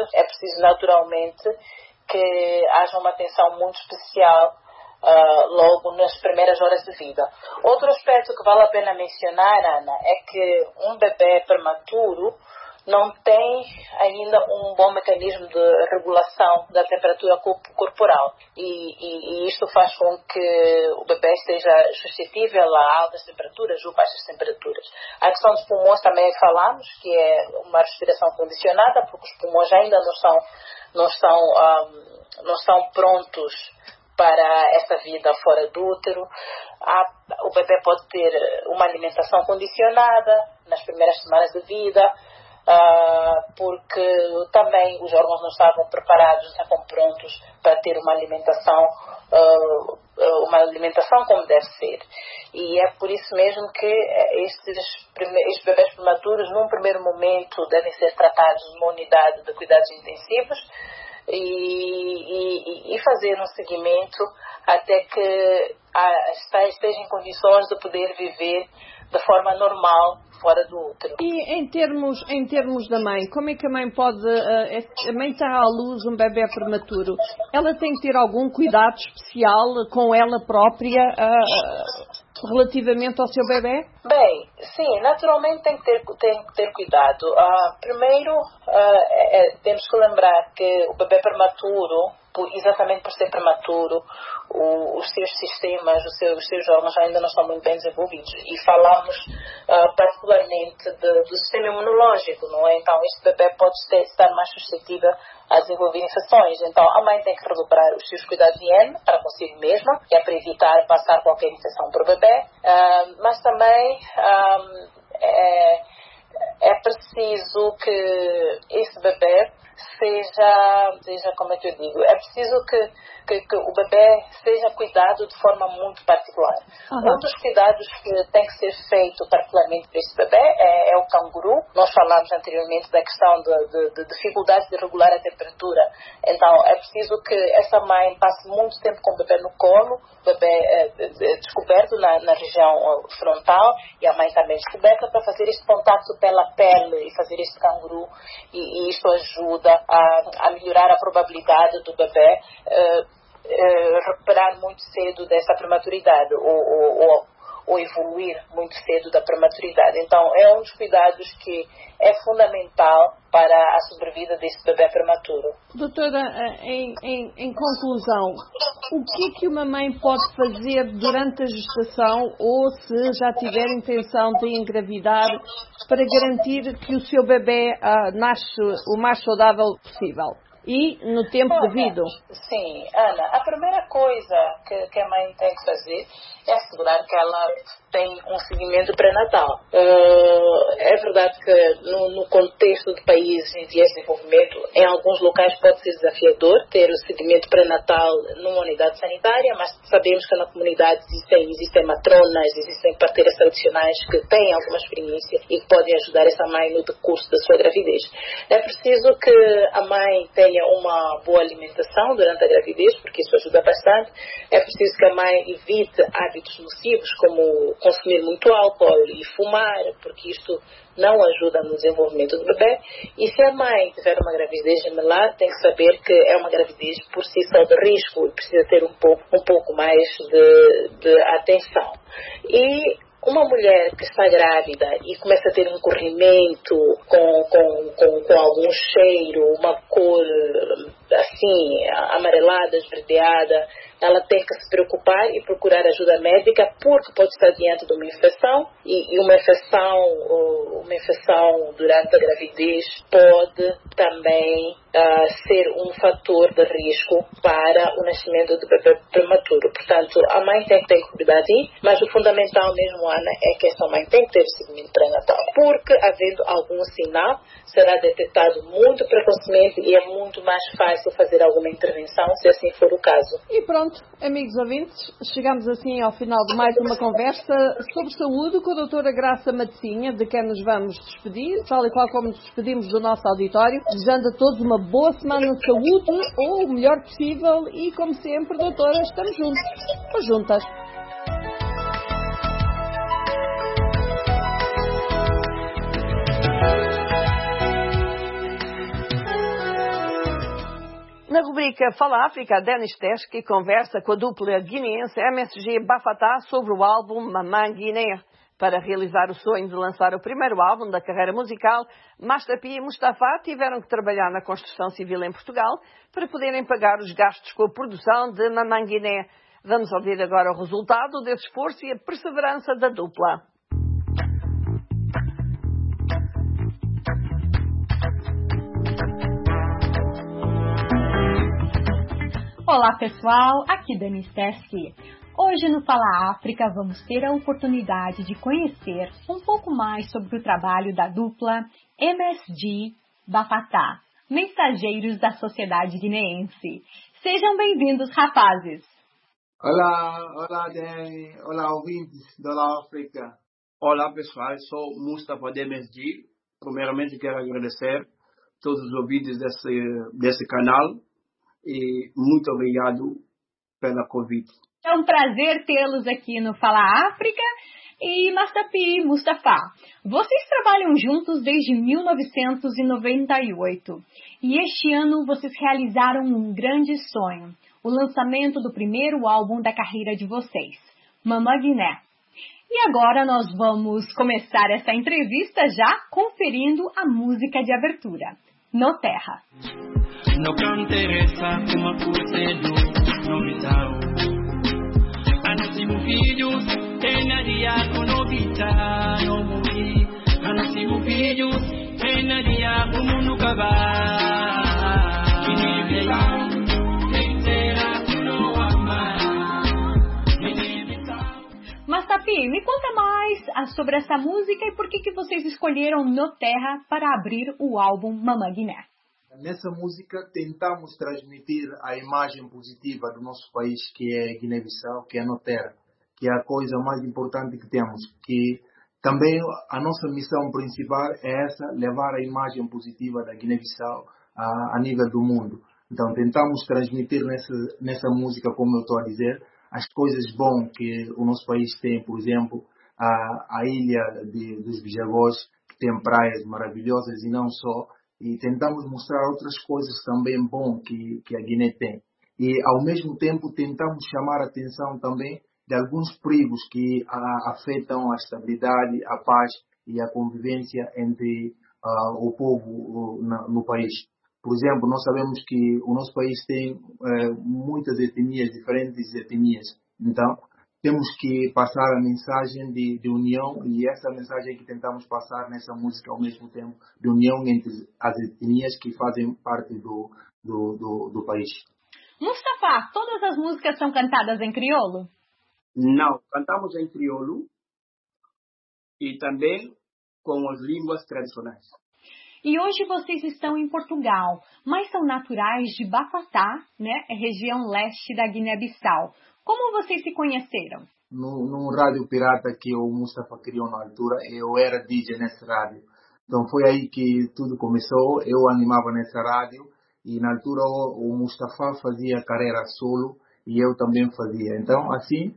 que haja uma atenção muito especial logo nas primeiras horas de vida. Outro aspecto que vale a pena mencionar, Ana, é que um bebê prematuro não tem ainda um bom mecanismo de regulação da temperatura corporal e isto faz com que o bebê esteja suscetível a altas temperaturas ou baixas temperaturas. A questão dos pulmões também falamos, que é uma respiração condicionada, porque os pulmões ainda não estão prontos para essa vida fora do útero. O bebê pode ter uma alimentação condicionada nas primeiras semanas de vida, porque também os órgãos não estavam preparados, não estavam prontos para ter uma alimentação como deve ser. E é por isso mesmo que estes bebés prematuros, num primeiro momento, devem ser tratados numa unidade de cuidados intensivos e fazer um seguimento até que esteja em condições de poder viver de forma normal fora do útero. E em termos da mãe, como é que a mãe pode... a mãe está à luz um bebê prematuro. Ela tem que ter algum cuidado especial com ela própria? relativamente ao seu bebê? Bem, sim, naturalmente tem que ter cuidado. Primeiro, temos que lembrar que o bebê prematuro, exatamente por ser prematuro, os seus sistemas, os seus órgãos ainda não estão muito bem desenvolvidos. E falamos particularmente do sistema imunológico, não é? Então, este bebê pode estar mais suscetível a desenvolver infecções. Então, a mãe tem que redobrar os seus cuidados de higiene para consigo mesma, que é para evitar passar qualquer infecção para o bebê. Mas também é preciso que esse bebê seja, como é que eu digo, é preciso que o bebê seja cuidado de forma muito particular. Um dos cuidados que tem que ser feito particularmente para esse bebê é o canguru. Nós falamos anteriormente da questão de dificuldade de regular a temperatura. Então, é preciso que essa mãe passe muito tempo com o bebê no colo, o bebê descoberto na região frontal e a mãe também descoberta, para fazer este contato pela pele e fazer este canguru, e isto ajuda a melhorar a probabilidade do bebê recuperar muito cedo dessa prematuridade ou evoluir muito cedo da prematuridade. Então, é um dos cuidados que é fundamental para a sobrevida desse bebê prematuro. Doutora, em conclusão, o que uma mãe pode fazer durante a gestação ou se já tiver intenção de engravidar para garantir que o seu bebê nasce o mais saudável possível e no tempo devido? Sim, Ana, a primeira coisa que a mãe tem que fazer é assegurar que ela tem um seguimento pré-natal. É verdade que no contexto de países em vias de desenvolvimento, em alguns locais pode ser desafiador ter o seguimento pré-natal numa unidade sanitária, mas sabemos que na comunidade existem matronas, existem parteiras tradicionais que têm alguma experiência e que podem ajudar essa mãe no decurso da sua gravidez. É preciso que a mãe tenha uma boa alimentação durante a gravidez, porque isso ajuda bastante. É preciso que a mãe evite hábitos nocivos, como consumir muito álcool e fumar, porque isto não ajuda no desenvolvimento do bebê. E se a mãe tiver uma gravidez gemelar, tem que saber que é uma gravidez por si só de risco e precisa ter um pouco mais de atenção. E uma mulher que está grávida e começa a ter um corrimento com algum cheiro, uma cor assim, amarelada, esverdeada, ela tem que se preocupar e procurar ajuda médica, porque pode estar diante de uma infecção e uma infecção durante a gravidez pode também ser um fator de risco para o nascimento do bebê prematuro. Portanto, a mãe tem que cuidar disso, mas o fundamental mesmo, Ana, é que essa mãe tem que ter o seguimento pré-natal, porque havendo algum sinal, será detectado muito precocemente e é muito mais fácil fazer alguma intervenção, se assim for o caso. E pronto, amigos ouvintes, chegamos assim ao final de mais uma conversa sobre saúde com a doutora Graça Matosinha, de quem nos vamos despedir, tal e qual como nos despedimos do nosso auditório, desejando a todos uma boa semana de saúde, ou o melhor possível, e como sempre, doutora, estamos juntos, ou juntas. Na rubrica Fala África, Denis Teske conversa com a dupla guineense MSG Bafatá sobre o álbum Mamãe Guiné. Para realizar o sonho de lançar o primeiro álbum da carreira musical, Mastapi e Mustafa tiveram que trabalhar na construção civil em Portugal para poderem pagar os gastos com a produção de Mamãe Guiné. Vamos ouvir agora o resultado desse esforço e a perseverança da dupla. Olá pessoal, aqui Denis Teske. Hoje no Fala África vamos ter a oportunidade de conhecer um pouco mais sobre o trabalho da dupla MSG Bafatá, mensageiros da sociedade guineense. Sejam bem-vindos, rapazes! Olá Dani, olá ouvintes da Fala África. Olá pessoal, sou Mustafa de MSG. Primeiramente quero agradecer a todos os ouvintes desse canal. E muito obrigado pela convite. É um prazer tê-los aqui no Fala África. E Mastapi, Mustafa, vocês trabalham juntos desde 1998. E este ano vocês realizaram um grande sonho, o lançamento do primeiro álbum da carreira de vocês, Mamãe Guiné. E agora nós vamos começar essa entrevista já conferindo a música de abertura, No Terra. No canteresa uma cucedo no vital. Anasimo filhos, tenaria no vital, no morri. Anasimo filhos, tenaria como no cavalo. Mas Tapi, me conta mais sobre essa música e por que vocês escolheram No Terra para abrir o álbum Mama Guiné. Nessa música tentamos transmitir a imagem positiva do nosso país, que é Guiné-Bissau, que é No Terra, que é a coisa mais importante que temos. Que também a nossa missão principal é essa, levar a imagem positiva da Guiné-Bissau a nível do mundo. Então tentamos transmitir nessa música, como eu estou a dizer, as coisas boas que o nosso país tem, por exemplo, a ilha dos Bijagós, que tem praias maravilhosas e não só, e tentamos mostrar outras coisas também boas que a Guiné tem. E, ao mesmo tempo, tentamos chamar a atenção também de alguns perigos que afetam a estabilidade, a paz e a convivência entre o povo no país. Por exemplo, nós sabemos que o nosso país tem muitas etnias, diferentes etnias. Então, temos que passar a mensagem de união, e essa mensagem que tentamos passar nessa música ao mesmo tempo, de união entre as etnias que fazem parte do país. Mustafa, todas as músicas são cantadas em crioulo? Não, cantamos em crioulo e também com as línguas tradicionais. E hoje vocês estão em Portugal, mas são naturais de Bafatá, né, região leste da Guiné-Bissau. Como vocês se conheceram? Num rádio pirata que o Mustafa criou na altura, eu era DJ nessa rádio. Então foi aí que tudo começou, eu animava nessa rádio e na altura o Mustafa fazia carreira solo e eu também fazia. Então assim,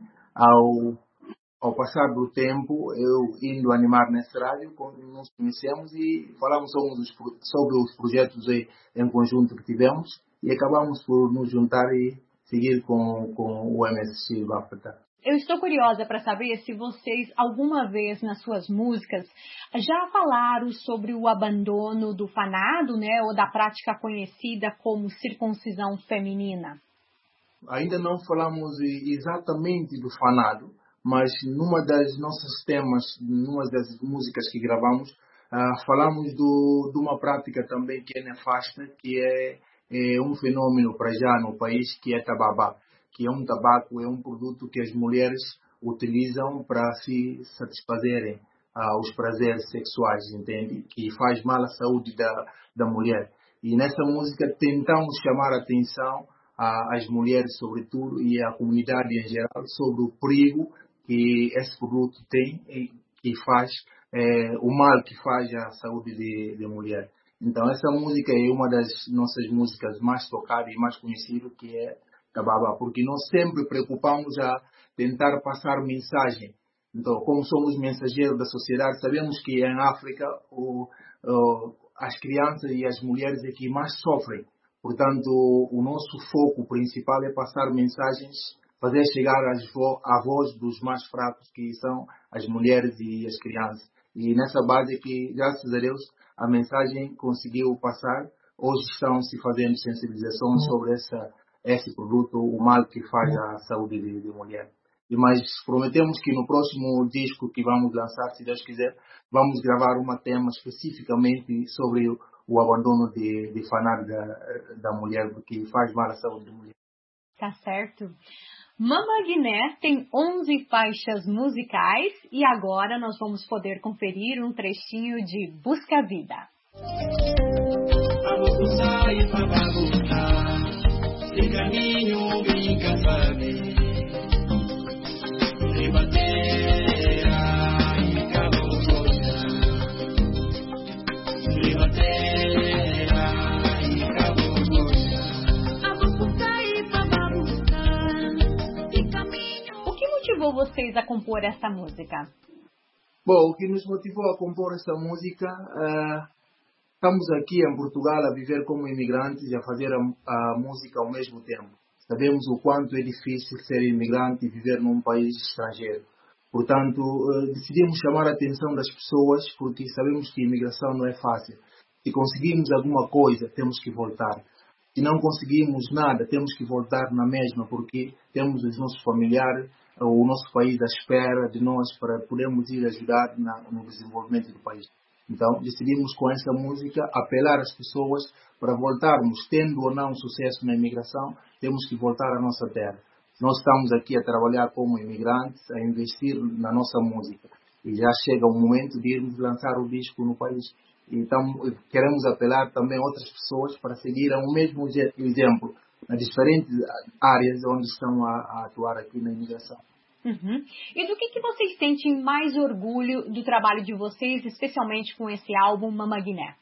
ao passar do tempo, eu indo animar nessa rádio, nos conhecemos e falamos sobre os projetos em conjunto que tivemos e acabamos por nos juntar e seguir com o MSC Bafatá. Eu estou curiosa para saber se vocês, alguma vez nas suas músicas, já falaram sobre o abandono do fanado, né, ou da prática conhecida como circuncisão feminina. Ainda não falamos exatamente do fanado, mas numa das nossas temas, numa das músicas que gravamos, falamos de uma prática também que é nefasta, que é um fenômeno para já no país, que é tababá, que é um tabaco, é um produto que as mulheres utilizam para se satisfazerem os prazeres sexuais, entende? Que faz mal à saúde da mulher. E nessa música tentamos chamar a atenção às mulheres, sobretudo, e à comunidade em geral, sobre o perigo que esse produto tem e que faz o mal que faz à saúde de mulher. Então essa música é uma das nossas músicas mais tocadas e mais conhecidas, que é Tababá, porque nós sempre preocupamos a tentar passar mensagem. Então, como somos mensageiros da sociedade, sabemos que em África as crianças e as mulheres é que mais sofrem. Portanto, o nosso foco principal é passar mensagens, fazer chegar à voz dos mais fracos, que são as mulheres e as crianças. E nessa base que, graças a Deus, a mensagem conseguiu passar. Hoje estão se fazendo sensibilizações sobre esse produto, o mal que faz à saúde de mulher. Mas prometemos que no próximo disco que vamos lançar, se Deus quiser, vamos gravar um tema especificamente sobre o abandono de fanado da mulher, porque faz mal à saúde da mulher. Tá certo. Mama Guiné tem 11 faixas musicais e agora nós vamos poder conferir um trechinho de Busca Vida. Vocês a compor essa música? Bom, o que nos motivou a compor essa música, estamos aqui em Portugal a viver como imigrantes e a fazer a música ao mesmo tempo. Sabemos o quanto é difícil ser imigrante e viver num país estrangeiro. Portanto, decidimos chamar a atenção das pessoas porque sabemos que a imigração não é fácil. Se conseguimos alguma coisa, temos que voltar. Se não conseguimos nada, temos que voltar na mesma, porque temos os nossos familiares, o nosso país à espera de nós para podermos ir ajudar no desenvolvimento do país. Então, decidimos com essa música apelar às pessoas para voltarmos, tendo ou não sucesso na imigração, temos que voltar à nossa terra. Nós estamos aqui a trabalhar como imigrantes, a investir na nossa música. E já chega o momento de irmos lançar o disco no país. Então, queremos apelar também a outras pessoas para seguirem o mesmo exemplo nas diferentes áreas onde estão a atuar aqui na imigração. Uhum. E do que vocês sentem mais orgulho do trabalho de vocês, especialmente com esse álbum Mama Guiné?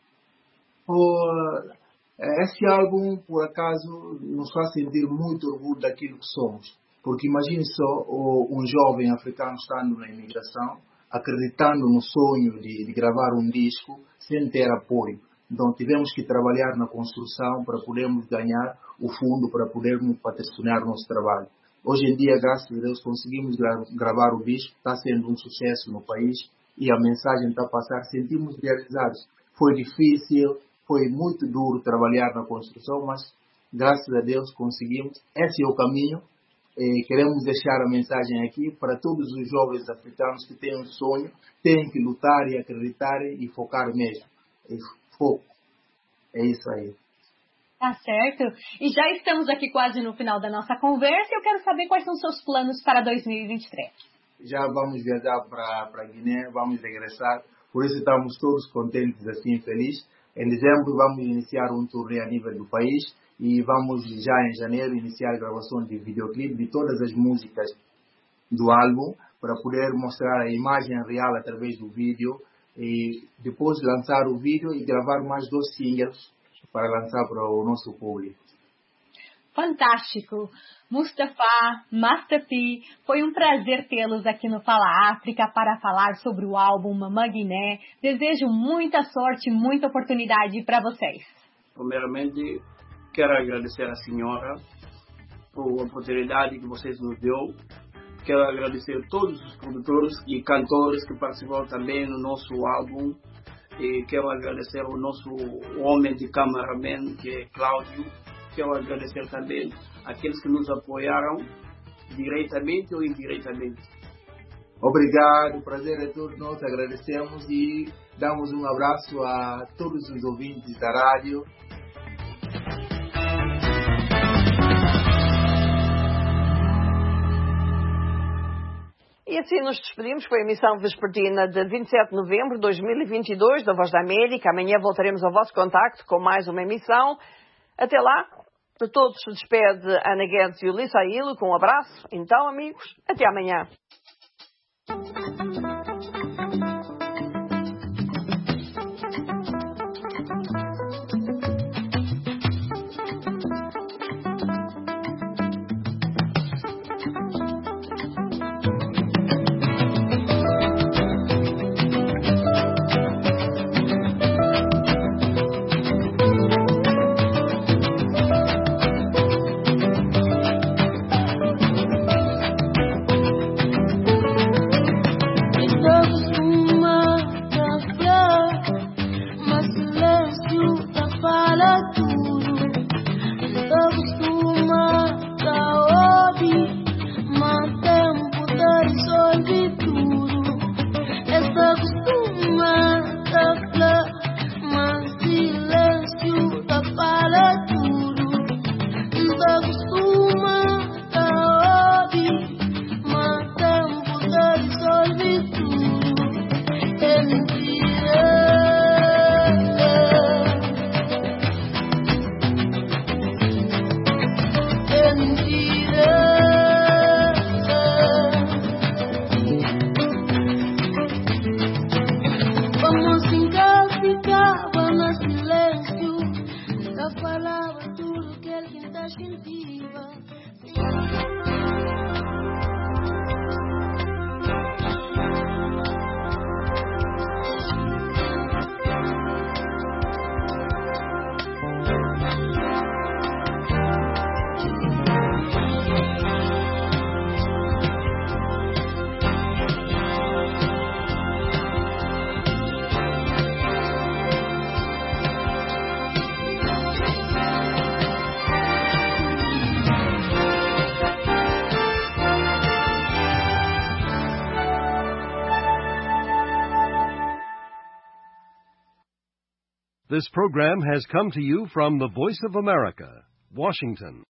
Esse álbum, por acaso, nos faz sentir muito orgulho daquilo que somos. Porque imagine só um jovem africano estando na imigração, acreditando no sonho de gravar um disco sem ter apoio. Então tivemos que trabalhar na construção para podermos ganhar o fundo, para podermos patrocinar o nosso trabalho. Hoje em dia, graças a Deus, conseguimos gravar o disco, está sendo um sucesso no país e a mensagem está a passar, sentimos realizados. Foi difícil, foi muito duro trabalhar na construção, mas graças a Deus conseguimos. Esse é o caminho. Queremos deixar a mensagem aqui para todos os jovens africanos que têm um sonho, têm que lutar e acreditar e focar mesmo. Foco. É isso aí. Tá certo. E já estamos aqui quase no final da nossa conversa e eu quero saber quais são os seus planos para 2023. Já vamos viajar para Guiné, vamos regressar, por isso estamos todos contentes, assim, felizes. Em dezembro vamos iniciar um turnê a nível do país e vamos já em janeiro iniciar a gravação de videoclipe de todas as músicas do álbum para poder mostrar a imagem real através do vídeo e depois lançar o vídeo e gravar mais 2 singles para lançar para o nosso público. Fantástico! Mustafa, Master P, foi um prazer tê-los aqui no Fala África para falar sobre o álbum Mama Guiné. Desejo muita sorte e muita oportunidade para vocês. Primeiramente, quero agradecer à senhora por a oportunidade que vocês nos deu. Quero agradecer a todos os produtores e cantores que participaram também no nosso álbum. E quero agradecer ao nosso homem de cameraman, que é Cláudio. Quero agradecer também àqueles que nos apoiaram, diretamente ou indiretamente. Obrigado, o prazer é todo nosso, agradecemos e damos um abraço a todos os ouvintes da rádio. E assim nos despedimos. Foi a emissão vespertina de 27 de novembro de 2022 da Voz da América. Amanhã voltaremos ao vosso contacto com mais uma emissão. Até lá, de todos se despede Ana Guedes e Ulissa Ailo com um abraço. Então, amigos, até amanhã. This program has come to you from the Voice of America, Washington.